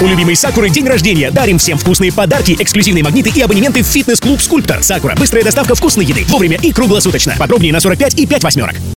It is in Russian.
любимой Сакуры день рождения. Дарим всем вкусные подарки, эксклюзивные магниты и абонементы в фитнес-клуб «Скульптор». Сакура. Быстрая доставка вкусной еды. Вовремя и круглосуточно. Подробнее на 45 и 5 восьмерок.